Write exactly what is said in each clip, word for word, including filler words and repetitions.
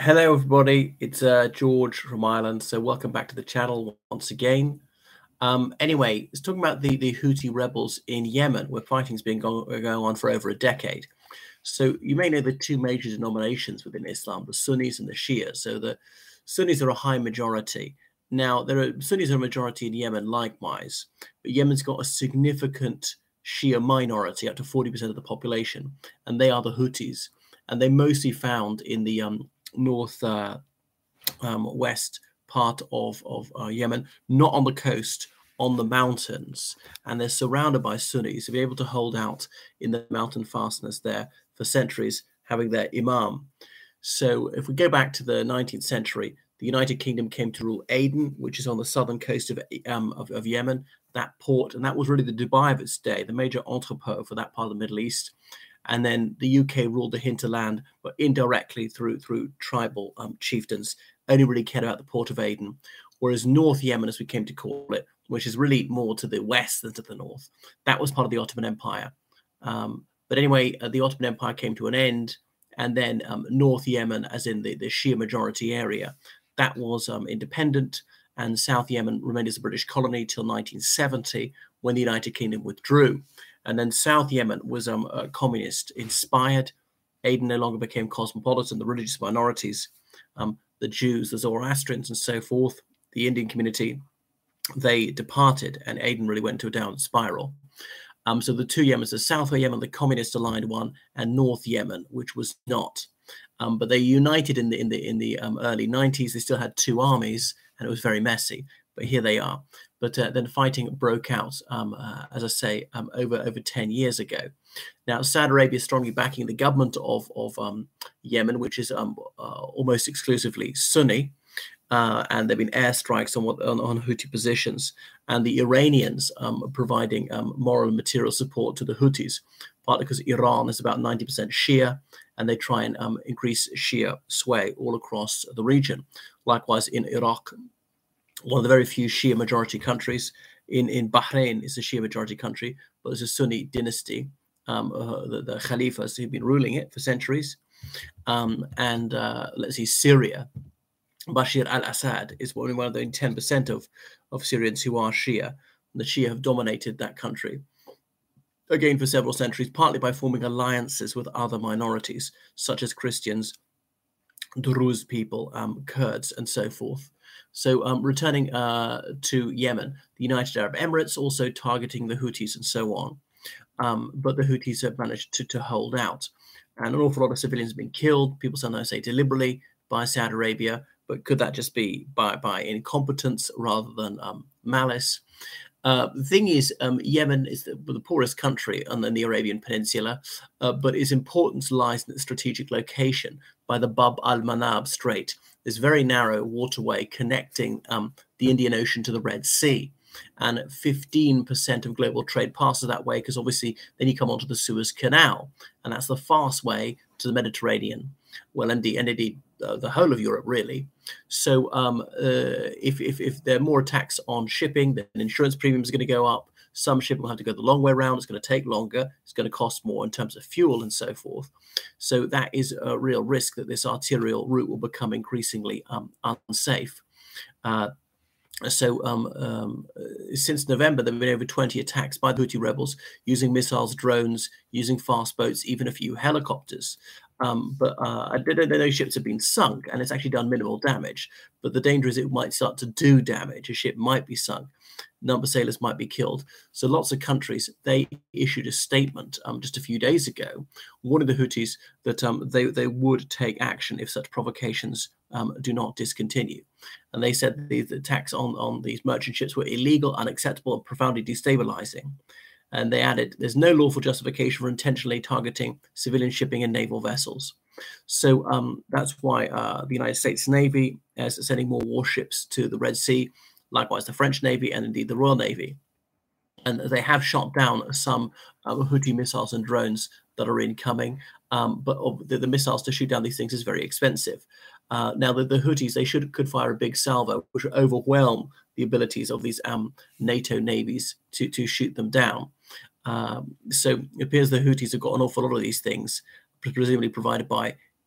Hello, everybody. It's uh, George from Ireland. So welcome back to the channel once again. Um, anyway, it's talking about the, the Houthi rebels in Yemen, where fighting's been going, going on for over a decade. So you may know the two major denominations within Islam, the Sunnis and the Shia. So the Sunnis are a high majority. Now, there are Sunnis are a majority in Yemen likewise, but Yemen's got a significant Shia minority, up to forty percent of the population, and they are the Houthis. And they're mostly found in the um, north uh, um, west part of, of uh, Yemen, not on the coast, on the mountains. And they're surrounded by Sunnis who be able to hold out in the mountain fastness there for centuries, having their imam. So if we go back to the nineteenth century, the United Kingdom came to rule Aden, which is on the southern coast of, um, of, of Yemen, that port. And that was really the Dubai of its day, the major entrepot for that part of the Middle East. And then the U K ruled the hinterland, but indirectly through through tribal um, chieftains, only really cared about the port of Aden. Whereas North Yemen, as we came to call it, which is really more to the west than to the north, that was part of the Ottoman Empire. Um, but anyway, uh, the Ottoman Empire came to an end, and then um, North Yemen, as in the, the Shia majority area, that was um, independent, and South Yemen remained as a British colony till nineteen seventy, when the United Kingdom withdrew. And then South Yemen was um, uh, communist inspired. Aden no longer became cosmopolitan. The religious minorities, um, the Jews, the Zoroastrians, and so forth, the Indian community, they departed, and Aden really went to a downward spiral. Um, so the two Yemens, the South Yemen, the communist aligned one, and North Yemen, which was not. Um, but they united in the in the in the um, early nineties. They still had two armies, and it was very messy. But here they are. But uh, then fighting broke out, um, uh, as I say, um, over over ten years ago. Now, Saudi Arabia is strongly backing the government of of um, Yemen, which is um, uh, almost exclusively Sunni, uh, and there've been airstrikes on, what, on on Houthi positions, and the Iranians um, are providing um, moral and material support to the Houthis, partly because Iran is about ninety percent Shia, and they try and um, increase Shia sway all across the region. Likewise, in Iraq, one of the very few Shia majority countries. In, in Bahrain is a Shia majority country, but there's a Sunni dynasty, um, uh, the, the Khalifas who've been ruling it for centuries. Um, and uh, let's see, Syria, Bashir al-Assad is only one of the ten percent of, of Syrians who are Shia. And the Shia have dominated that country, again, for several centuries, partly by forming alliances with other minorities, such as Christians, Druze people, um, Kurds, and so forth. So um, returning uh, to Yemen, the United Arab Emirates also targeting the Houthis and so on. Um, but the Houthis have managed to, to hold out. And an awful lot of civilians have been killed. People sometimes say deliberately by Saudi Arabia, but could that just be by, by incompetence rather than um, malice? Uh, the thing is, um, Yemen is the, the poorest country on the, the Arabian Peninsula, uh, but its importance lies in its strategic location by the Bab al-Manab Strait, this very narrow waterway connecting um, the Indian Ocean to the Red Sea. And fifteen percent of global trade passes that way, because obviously then you come onto the Suez Canal, and that's the fast way to the Mediterranean. Well, indeed, and indeed uh, the whole of Europe, really. So um, uh, if, if, if there are more attacks on shipping, then insurance premiums are going to go up. Some shipping will have to go the long way around. It's going to take longer. It's going to cost more in terms of fuel and so forth. So that is a real risk that this arterial route will become increasingly um, unsafe. Uh, So um, um, since November, there have been over twenty attacks by the Houthi rebels using missiles, drones, using fast boats, even a few helicopters. Um, but uh, I don't know, those ships have been sunk, and it's actually done minimal damage. But the danger is it might start to do damage. A ship might be sunk. A number of sailors might be killed. So lots of countries, they issued a statement um, just a few days ago, warning the Houthis that um, they, they would take action if such provocations um, do not discontinue. And they said the, the attacks on, on these merchant ships were illegal, unacceptable, and profoundly destabilizing. And they added, there's no lawful justification for intentionally targeting civilian shipping and naval vessels. So um, that's why uh, the United States Navy is sending more warships to the Red Sea, likewise the French Navy and indeed the Royal Navy. And they have shot down some um, Houthi missiles and drones that are incoming. Um, but the, the missiles to shoot down these things is very expensive. Uh, now, the, the Houthis, they should could fire a big salvo, which would overwhelm the abilities of these um, NATO navies to, to shoot them down. Um, so it appears the Houthis have got an awful lot of these things, presumably provided by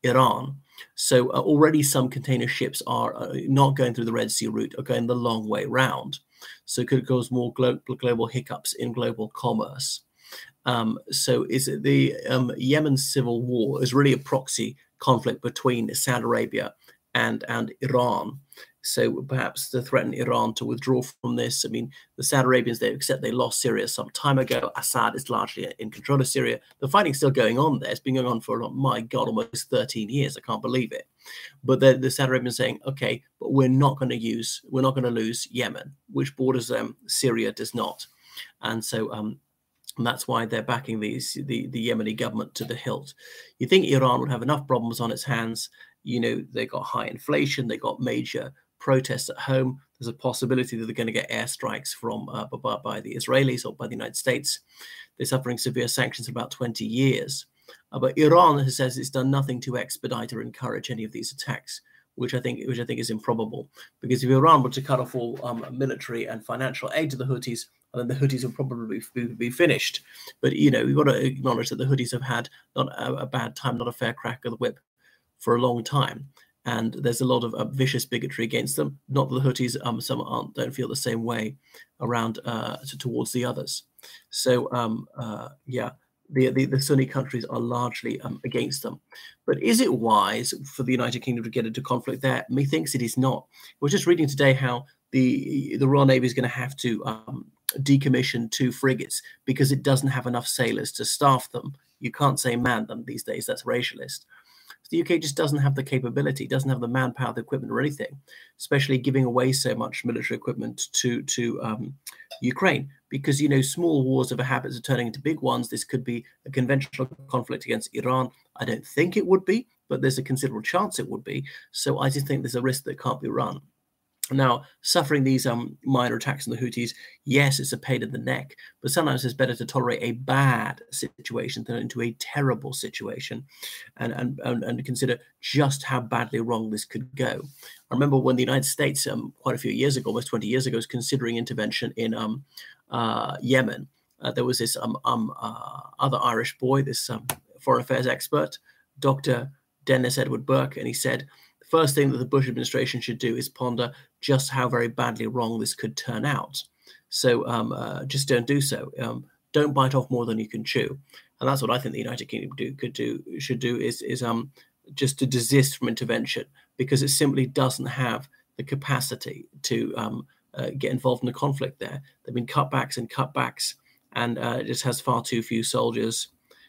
Iran. So uh, already some container ships are uh, not going through the Red Sea route, are going the long way round. So it could cause more global, global hiccups in global commerce. Um, so is it the um, Yemen civil war is really a proxy conflict between Saudi Arabia and, and Iran. So perhaps to threaten Iran to withdraw from this. I mean, the Saudi Arabians, they accept they lost Syria some time ago. Assad is largely in control of Syria. The fighting's still going on there. It's been going on for, my God, almost thirteen years. I can't believe it. But the, the Saudi Arabians saying, okay, but we're not going to use, we're not going to lose Yemen, which borders them. Um, Syria does not. And so um, and that's why they're backing these, the, the Yemeni government to the hilt. You think Iran would have enough problems on its hands. You know, they got high inflation, they got major protests at home. There's a possibility that they're going to get airstrikes from uh, by, by the Israelis or by the United States. They're suffering severe sanctions for about twenty years. Uh, but Iran says it's done nothing to expedite or encourage any of these attacks, which I think which I think is improbable. Because if Iran were to cut off all um, military and financial aid to the Houthis, then the Houthis will probably be, be finished. But, you know, we've got to acknowledge that the Houthis have had not a, a bad time, not a fair crack of the whip for a long time. And there's a lot of uh, vicious bigotry against them. Not that the Houthis, um, some aren't, don't feel the same way around uh, to, towards the others. So, um, uh, yeah, the, the, the Sunni countries are largely um, against them. But is it wise for the United Kingdom to get into conflict there? Methinks it is not. We're just reading today how the, the Royal Navy is going to have to um, decommission two frigates because it doesn't have enough sailors to staff them. You can't say man them these days. That's racialist. The U K just doesn't have the capability, doesn't have the manpower, the equipment, or anything, especially giving away so much military equipment to to um, Ukraine. Because, you know, small wars of a habit are turning into big ones. This could be a conventional conflict against Iran. I don't think it would be, but there's a considerable chance it would be. So I just think there's a risk that can't be run. Now, suffering these um, minor attacks on the Houthis, yes, it's a pain in the neck, but sometimes it's better to tolerate a bad situation than into a terrible situation, and and and, and consider just how badly wrong this could go. I remember when the United States, um, quite a few years ago, almost twenty years ago, was considering intervention in um, uh, Yemen. Uh, there was this um, um, uh, other Irish boy, this um, foreign affairs expert, Doctor Dennis Edward Burke, and he said, first thing that the Bush administration should do is ponder just how very badly wrong this could turn out. So um, uh, just don't do so. Um, don't bite off more than you can chew. And that's what I think the United Kingdom do, could do, should do is, is um, just to desist from intervention, because it simply doesn't have the capacity to um, uh, get involved in the conflict there. There have been cutbacks and cutbacks, and uh, it just has far too few soldiers,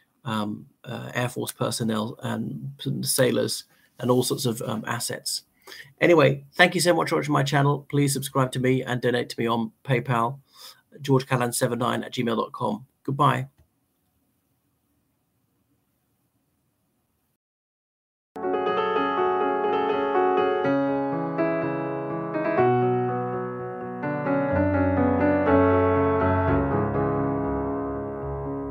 um, uh, Air Force personnel and sailors, and all sorts of um, assets. Anyway, thank you so much for watching my channel. Please subscribe to me and donate to me on PayPal, george callan seven nine at gmail dot com. Goodbye.